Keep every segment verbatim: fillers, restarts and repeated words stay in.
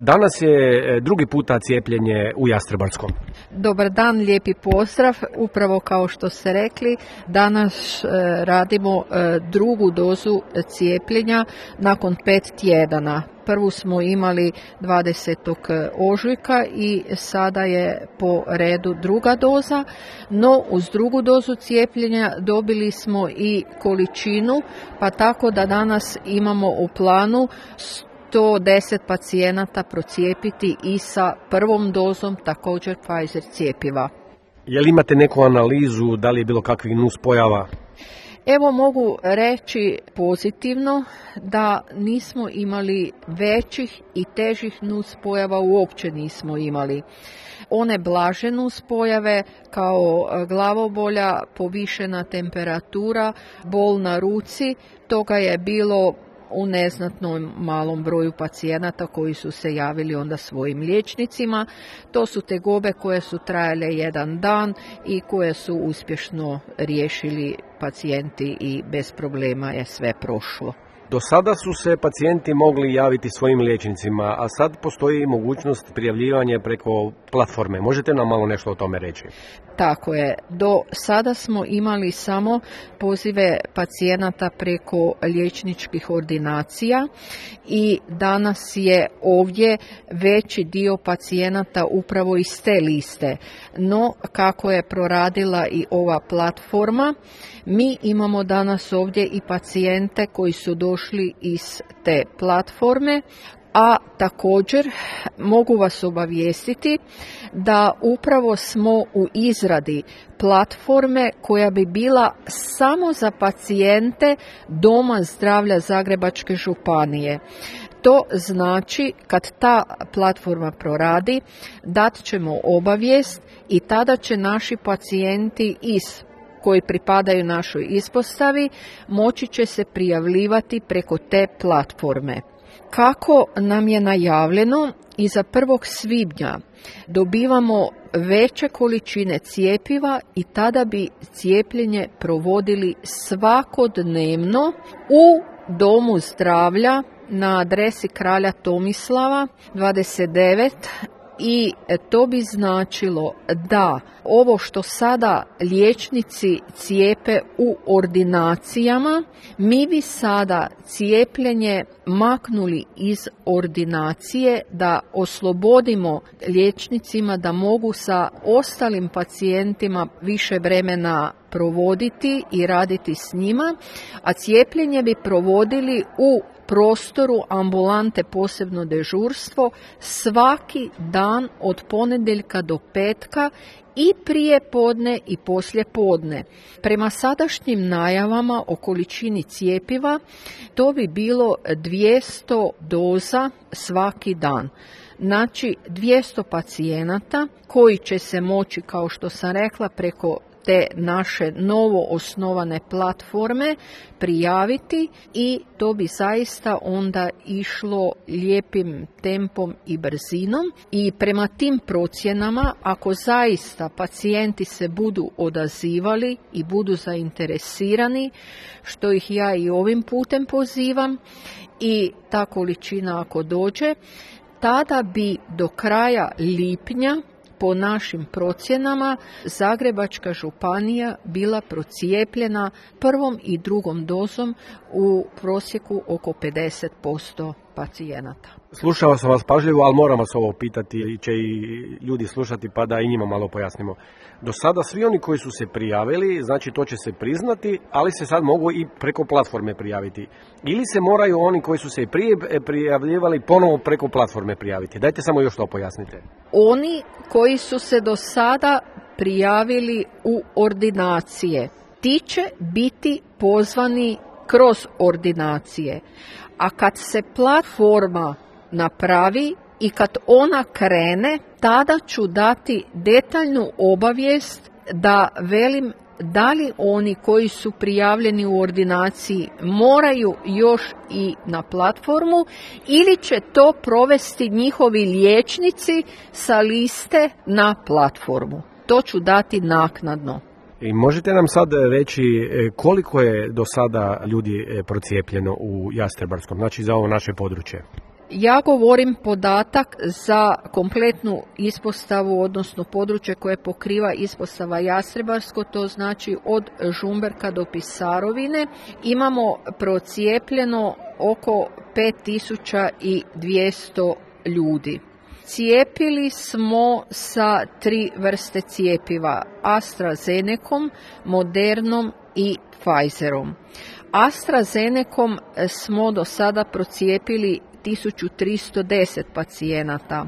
Danas je drugi puta cijepljenje u Jastrebarskom. Dobar dan, lijepi pozdrav. Upravo kao što ste rekli, danas radimo drugu dozu cijepljenja nakon pet tjedana. Prvu smo imali dvadesetog ožujka i sada je po redu druga doza, no uz drugu dozu cijepljenja dobili smo i količinu, pa tako da danas imamo u planu sto deset pacijenata procijepiti i sa prvom dozom također Pfizer cjepiva. Je li imate neku analizu, da li je bilo kakvih nuspojava? Evo mogu reći pozitivno da nismo imali većih i težih nuspojava, uopće nismo imali. One blaže nuspojave kao glavobolja, povišena temperatura, bol na ruci, toga je bilo u neznatnom malom broju pacijenata koji su se javili onda svojim liječnicima. To su tegobe koje su trajale jedan dan i koje su uspješno riješili pacijenti i bez problema je sve prošlo. Do sada su se pacijenti mogli javiti svojim liječnicima, a sad postoji mogućnost prijavljivanja preko platforme. Možete nam malo nešto o tome reći? Tako je. Do sada smo imali samo pozive pacijenata preko liječničkih ordinacija i danas je ovdje veći dio pacijenata upravo iz te liste. No, kako je proradila i ova platforma, mi imamo danas ovdje i pacijente koji su došli iz te platforme, a također mogu vas obavijestiti da upravo smo u izradi platforme koja bi bila samo za pacijente Doma zdravlja Zagrebačke županije. To znači kad ta platforma proradi, dat ćemo obavijest i tada će naši pacijenti iz koji pripadaju našoj ispostavi moći će se prijavljivati preko te platforme. Kako nam je najavljeno, iza prvog svibnja dobivamo veće količine cjepiva i tada bi cijepljenje provodili svakodnevno u Domu zdravlja na adresi Kralja Tomislava dvadeset devet. I to bi značilo da ovo što sada liječnici cijepe u ordinacijama, mi bi sada cijepljenje maknuli iz ordinacije, da oslobodimo liječnicima da mogu sa ostalim pacijentima više vremena provoditi i raditi s njima, a cijepljenje bi provodili u prostoru ambulante posebno dežurstvo svaki dan od ponedjeljka do petka i prije podne i poslije podne. Prema sadašnjim najavama o količini cjepiva to bi bilo dvjesto doza svaki dan. Znači dvjesto pacijenata koji će se moći, kao što sam rekla, preko te naše novo osnovane platforme prijaviti i to bi zaista onda išlo lijepim tempom i brzinom i prema tim procjenama, ako zaista pacijenti se budu odazivali i budu zainteresirani, što ih ja i ovim putem pozivam, i ta količina ako dođe, tada bi do kraja lipnja po našim procjenama Zagrebačka županija bila procijepljena prvom i drugom dozom u prosjeku oko pedeset posto pacijenata. Slušao sam vas pažljivo, ali moram vas ovo pitati i će i ljudi slušati pa da i njima malo pojasnimo. Do sada svi oni koji su se prijavili, znači to će se priznati, ali se sad mogu i preko platforme prijaviti. Ili se moraju oni koji su se prije prijavljivali ponovo preko platforme prijaviti? Dajte samo još to pojasnite. Oni koji su se do sada prijavili u ordinacije, ti će biti pozvani kroz ordinacije. A kad se platforma napravi i kad ona krene, tada ću dati detaljnu obavijest da velim da li oni koji su prijavljeni u ordinaciji moraju još i na platformu ili će to provesti njihovi liječnici sa liste na platformu. To ću dati naknadno. I možete nam sad reći koliko je do sada ljudi procijepljeno u Jastrebarskom, znači za ovo naše područje? Ja govorim podatak za kompletnu ispostavu, odnosno područje koje pokriva ispostava Jastrebarsko, to znači od Žumberka do Pisarovine. Imamo procijepljeno oko pet tisuća dvjesto ljudi. Cijepili smo sa tri vrste cijepiva, AstraZenecom, Modernom i Pfizerom. AstraZenecom smo do sada procijepili tisuću tristo deset pacijenata,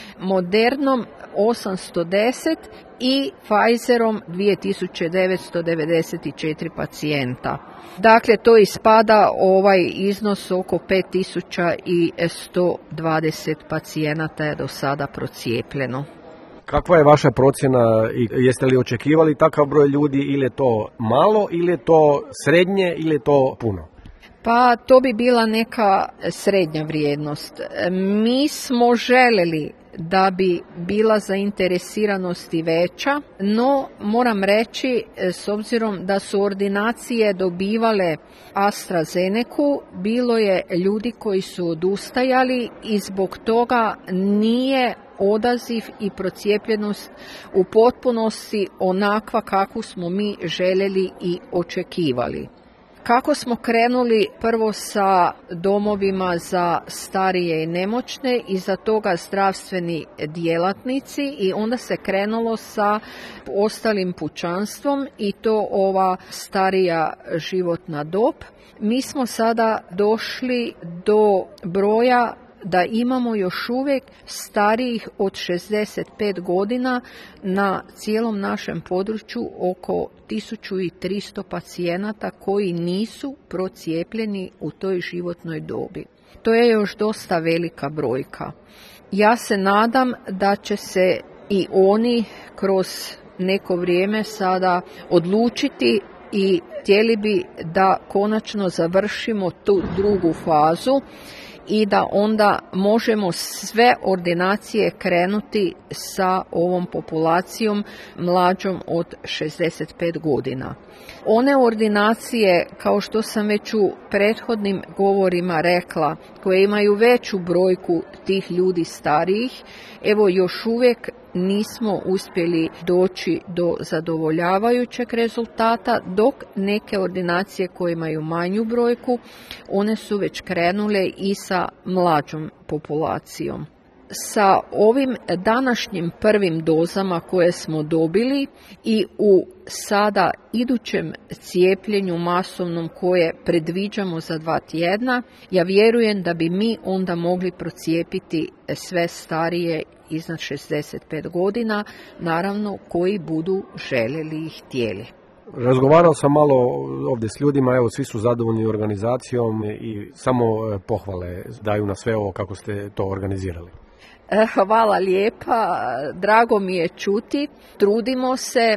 Modernom osamsto deset i Pfizerom dvije tisuće devetsto devedeset četiri pacijenta. Dakle, to ispada ovaj iznos oko pet tisuća sto dvadeset pacijenata je do sada procijepljeno. Kakva je vaša procjena i jeste li očekivali takav broj ljudi, ili je to malo, ili je to srednje, ili je to puno? Pa to bi bila neka srednja vrijednost. Mi smo željeli da bi bila zainteresiranost i veća, no moram reći, s obzirom da su ordinacije dobivale AstraZenecu, bilo je ljudi koji su odustajali i zbog toga nije odaziv i procijepljenost u potpunosti onakva kakvu smo mi željeli i očekivali. Kako smo krenuli prvo sa domovima za starije i nemoćne, iza toga zdravstveni djelatnici i onda se krenulo sa ostalim pučanstvom i to ova starija životna dob. Mi smo sada došli do broja da imamo još uvijek starijih od šezdeset pet godina na cijelom našem području oko tisuću tristo pacijenata koji nisu procijepljeni u toj životnoj dobi. To je još dosta velika brojka. Ja se nadam da će se i oni kroz neko vrijeme sada odlučiti i htjeli bi da konačno završimo tu drugu fazu i da onda možemo sve ordinacije krenuti sa ovom populacijom mlađom od šezdeset pet godina. One ordinacije, kao što sam već u prethodnim govorima rekla, koje imaju veću brojku tih ljudi starijih, evo još uvijek nismo uspjeli doći do zadovoljavajućeg rezultata, dok neke ordinacije koje imaju manju brojku, one su već krenule i sa mlađom populacijom. Sa ovim današnjim prvim dozama koje smo dobili i u sada idućem cijepljenju masovnom koje predviđamo za dva tjedna, ja vjerujem da bi mi onda mogli procijepiti sve starije iznad šezdeset pet godina, naravno koji budu željeli i htjeli. Razgovarao sam malo ovdje s ljudima, evo svi su zadovoljni organizacijom i samo pohvale daju na sve ovo kako ste to organizirali. Hvala lijepa, drago mi je čuti, trudimo se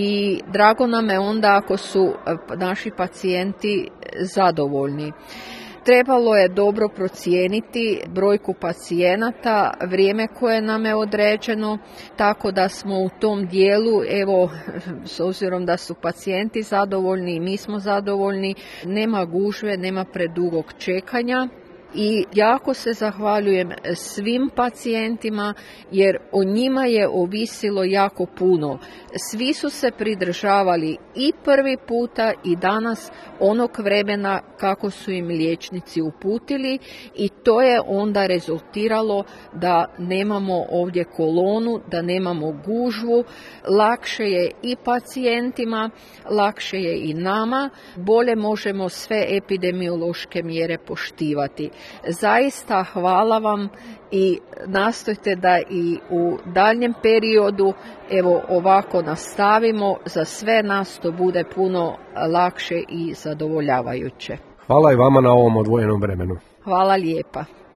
i drago nam je onda ako su naši pacijenti zadovoljni. Trebalo je dobro procijeniti brojku pacijenata, vrijeme koje nam je određeno, tako da smo u tom dijelu, evo, s obzirom da su pacijenti zadovoljni i mi smo zadovoljni, nema gužve, nema predugog čekanja. I jako se zahvaljujem svim pacijentima jer o njima je ovisilo jako puno. Svi su se pridržavali i prvi puta i danas onog vremena kako su im liječnici uputili i to je onda rezultiralo da nemamo ovdje kolonu, da nemamo gužvu. Lakše je i pacijentima, lakše je i nama, bolje možemo sve epidemiološke mjere poštivati. Zaista hvala vam i nastojte da i u daljnjem periodu evo ovako nastavimo, za sve nas to bude puno lakše i zadovoljavajuće. Hvala i vama na ovom odvojenom vremenu. Hvala lijepa.